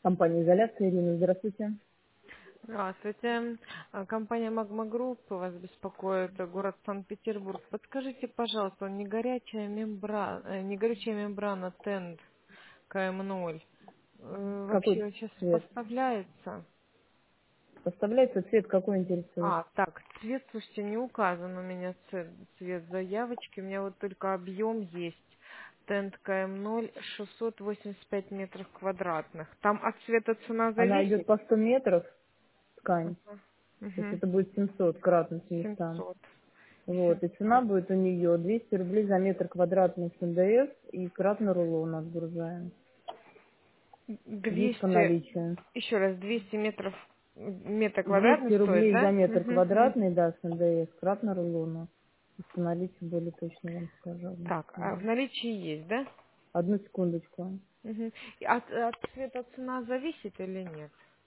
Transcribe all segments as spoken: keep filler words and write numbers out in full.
Компания «Изоляция». Ирина, здравствуйте. Здравствуйте. А, Компания Magma Group вас беспокоит, э, город Санкт-Петербург. Подскажите, пожалуйста, не горячая мембрана, не горячая мембрана Тент км ноль э, Какой вообще сейчас цвет? поставляется? Поставляется цвет, какой интересует? А, так, цвет, слушайте, не указан у меня цвет, цвет заявочки, у меня вот только объем есть. Тент км ноль шестьсот восемьдесят пять метров квадратных. Там от цвета цена Она идет зависит? по сто метров, ткань. То есть Угу. это будет семьсот кратно семьсот. семьсот. Вот. И цена семьсот. будет у нее двести рублей за метр квадратный с эн дэ эс и кратно рулон отгружаем. Есть по двести, наличию. еще раз, двести метров, метр квадратный двести стоит, рублей за да? метр Мгм, мгм. квадратный, да, с эн дэ эс, кратно рулону. И по наличию более точно вам скажу. Одну Так, а в секунду. наличии есть, да? Одну секундочку. Мгм. И От, от цвета цена зависит или нет?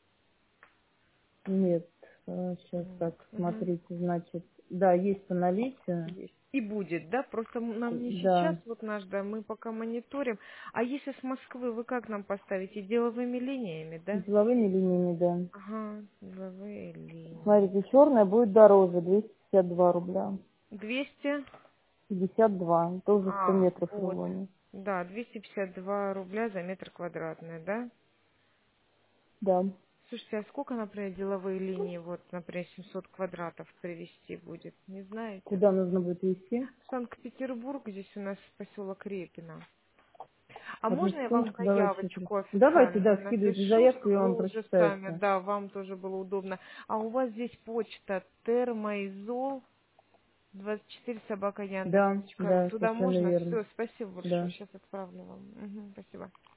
Нет, сейчас Нет. так, Мгм. смотрите, значит, да, есть по наличию, Есть. И будет, да? Просто м- нам не сейчас, да, вот наш, да, мы пока мониторим. А если с Москвы, вы как нам поставите? Деловыми линиями, да? деловыми линиями, да. Ага, деловые линии. Смотрите, черная будет дороже, двести пятьдесят два рубля. двести. пятьдесят два, тоже сто А, метров в вот. рулоне. Да, двести пятьдесят два рубля за метр квадратный, да? Да. Слушайте, а сколько, например, деловые линии, вот, например, семьсот квадратов привезти будет? Не знаете? Куда нужно будет везти? Санкт-Петербург, здесь у нас поселок Репино. А Одну можно я вам секундочку, давайте сейчас. заявочку Давайте, да, официальную скидывайте напишу, заявку, я чтобы вам вы уже прочитаю сами, все. да, вам тоже было удобно. А у вас здесь почта термоизол двадцать четыре собака яндекс Да, точка ру. да, Туда совершенно можно? верно. Все, спасибо большое. Да. Сейчас отправлю вам. Мгм, спасибо.